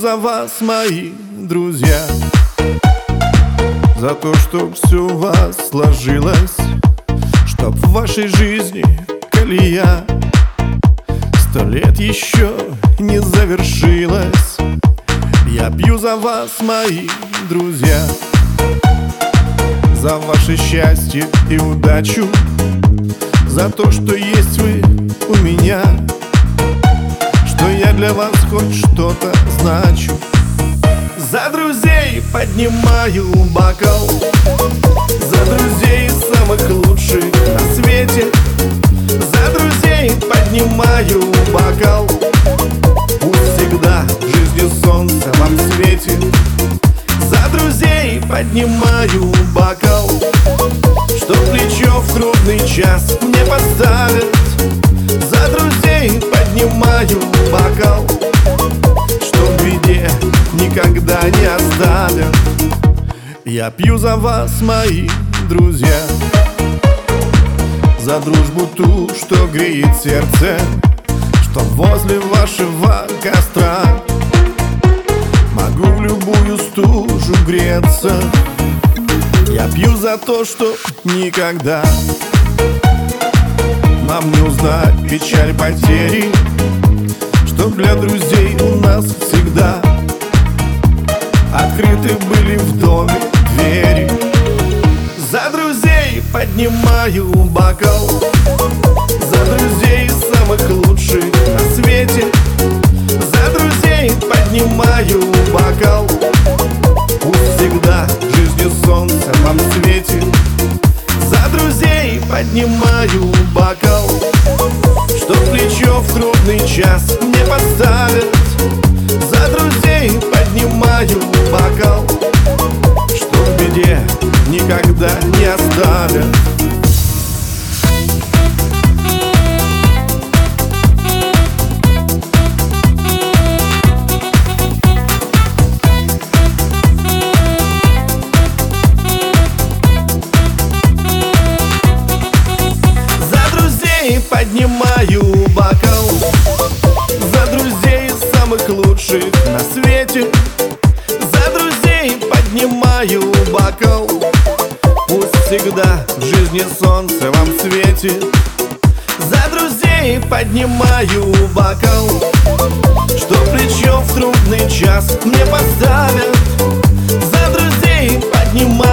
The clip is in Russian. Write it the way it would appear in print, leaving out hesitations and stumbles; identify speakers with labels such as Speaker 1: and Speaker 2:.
Speaker 1: за вас, мои друзья, за то, чтоб все у вас сложилось, чтоб в вашей жизни колея 100 лет еще не завершилась. Я пью за вас, мои друзья, за ваше счастье и удачу, за то, что есть вы у меня, что я для вас хоть что-то значу. За друзей поднимаю бокал, за друзей самых лучших на свете. За друзей поднимаю бокал, пусть всегда в жизни солнце вам светит. За друзей поднимаю бокал, что плечо в трудный час мне поставят. За друзей поднимаю бокал, что в беде никогда не оставят. Я пью за вас, мои друзья, за дружбу ту, что греет сердце, что возле вашего костра могу в любую стужу греться. Я пью за то, что никогда нам не узнать печаль потери, чтоб для друзей у нас всегда открыты были в доме двери. За друзей поднимаю бокал, за друзей самых лучших на свете. За друзей поднимаю бокал, пусть всегда в жизни солнце вам светит. За друзей поднимаю бокал, что плечо в трудный час мне поставят. За друзей поднимаю бокал, что в беде никогда не оставят. Поднимаю бокал, за друзей самых лучших на свете. За друзей поднимаю бокал, пусть всегда в жизни солнце вам светит. За друзей поднимаю бокал, что плечо в трудный час мне поставят. За друзей поднимаю